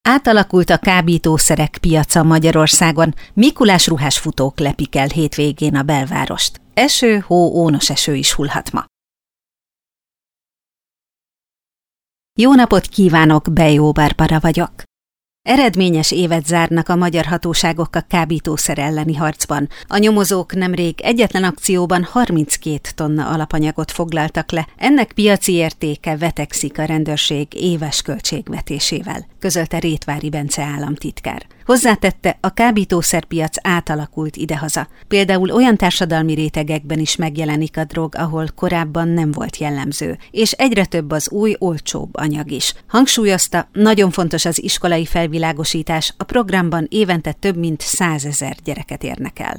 Átalakult a kábítószerek piaca Magyarországon, Mikulás ruhásfutók lepik el hétvégén a belvárost. Eső, hó, ónos eső is hullhat ma. Jó napot kívánok, Bejó Barbara vagyok. Eredményes évet zárnak a magyar hatóságok a kábítószer elleni harcban. A nyomozók nemrég egyetlen akcióban 32 tonna alapanyagot foglaltak le. Ennek piaci értéke vetekszik a rendőrség éves költségvetésével, közölte Rétvári Bence államtitkár. Hozzátette, a kábítószerpiac átalakult idehaza. Például olyan társadalmi rétegekben is megjelenik a drog, ahol korábban nem volt jellemző, és egyre több az új, olcsóbb anyag is. Hangsúlyozta, nagyon fontos az iskolai felvilágosítás, a programban évente több mint 100 000 gyereket érnek el.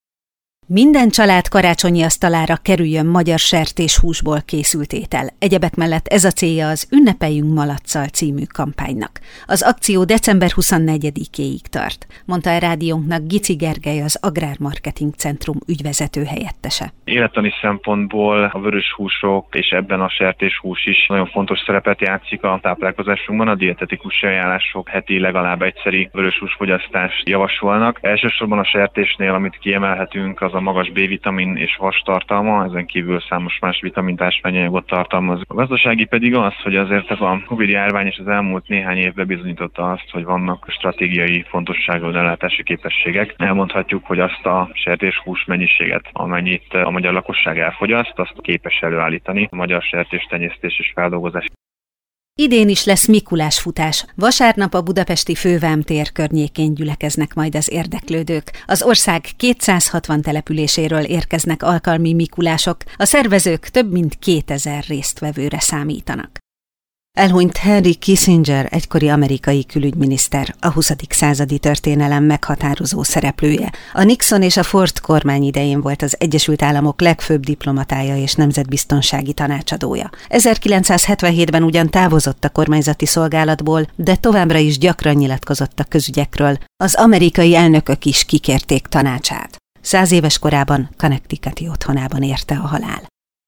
Minden család karácsonyi asztalára kerüljön magyar sertéshúsból készült étel. Egyebek mellett ez a célja az Ünnepeljünk Malacccal című kampánynak. Az akció december 24-éig tart, mondta a rádiónknak Gici Gergely, az Agrármarketing Centrum ügyvezető helyettese. Élettani szempontból a vörös húsok és ebben a sertéshús is nagyon fontos szerepet játszik a táplálkozásunkban. A dietetikus ajánlások heti legalább egyszeri vörös húsfogyasztást javasolnak. Elsősorban a sertésnél, amit kiemelhetünk, az a magas B-vitamin és vas tartalma, ezen kívül számos más vitamintársványanyagot tartalmaz. A gazdasági pedig az, hogy azért ez a Covid-járvány és az elmúlt néhány évben bizonyította azt, hogy vannak stratégiai fontosságú ellátási képességek. Elmondhatjuk, hogy azt a sertéshús mennyiséget, amennyit a magyar lakosság elfogyaszt, azt képes előállítani a magyar sertéstenyésztés és feldolgozás. Idén is lesz Mikulás futás. Vasárnap a budapesti Fővám tér környékén gyülekeznek majd az érdeklődők. Az ország 260 településéről érkeznek alkalmi mikulások, a szervezők több mint 2000 résztvevőre számítanak. Elhunyt Henry Kissinger, egykori amerikai külügyminiszter, a 20. századi történelem meghatározó szereplője. A Nixon és a Ford kormány idején volt az Egyesült Államok legfőbb diplomatája és nemzetbiztonsági tanácsadója. 1977-ben ugyan távozott a kormányzati szolgálatból, de továbbra is gyakran nyilatkozott a közügyekről. Az amerikai elnökök is kikérték tanácsát. 100 éves korában Connecticuti otthonában érte a halál.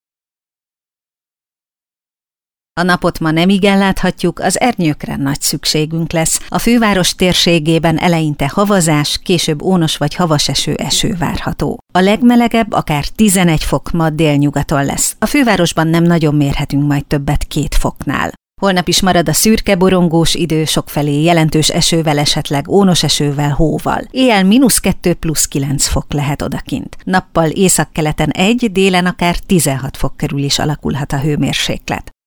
A napot ma nemigen láthatjuk, az ernyőkre nagy szükségünk lesz. A főváros térségében eleinte havazás, később ónos vagy havas eső várható. A legmelegebb akár 11 fok ma délnyugaton lesz. A fővárosban nem nagyon mérhetünk majd többet 2 foknál. Holnap is marad a szürke, borongós idő, sokfelé jelentős esővel, esetleg ónos esővel, hóval. Éjjel -2 +9 fok lehet odakint. Nappal északkeleten 1, délen akár 16 fok körül is alakulhat a hőmérséklet.